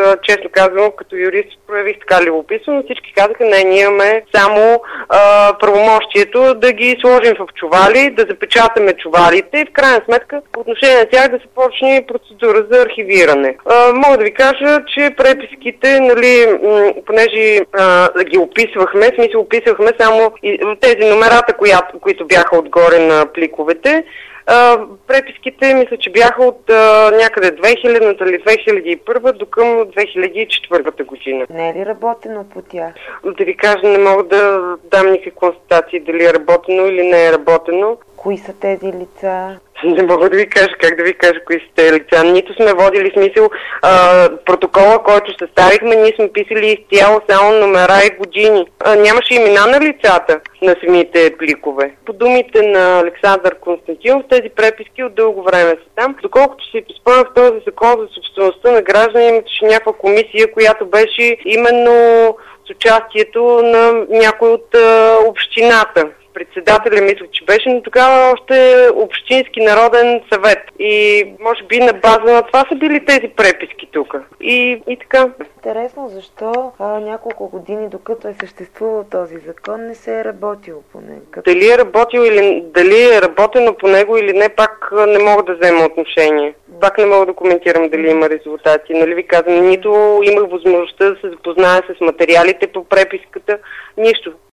честно казвам, като юрист проявих така любопитство, но всички казаха, не, ние имаме само правомощието да ги сложим в чували, да запечатаме чувалите и в крайна сметка по отношение на тях да се почне процедура за архивиране. Мога да ви кажа, че преписките, нали, понеже ги описвахме, в смисъл описвахме само тези номерата, които бяха отгоре на пликовете. Преписките, мисля, че бяха от някъде 2000-та или 2001 до към 2004 година. Не е ли работено по тях? Да ви кажа, не мога да дам никакви констатации дали е работено или не е работено. Кои са тези лица? Не мога да ви кажа, как да ви кажа кои са тези лица. Нито сме водили смисъл протокола, който съставихме, ние сме писали изцяло само номера и години. Нямаше имена на лицата на самите пликове. По думите на Александър Константинов, тези преписки от дълго време са там. Доколкото си спомням, в този закон за собствеността на граждани имаше някаква комисия, която беше именно с участието на някой от общината. Председателя мисля, че беше, но тогава още Общински народен съвет. И може би на база на това са били тези преписки тук. И така. Интересно, защо няколко години, докато е съществувал този закон, не се е работило по него? Дали е работил или дали е работено по него или не, пак не мога да взема отношение. Пак не мога да коментирам дали има резултати. Нали ви казвам, нито имах възможността да се запозная с материалите по преписката, нищо.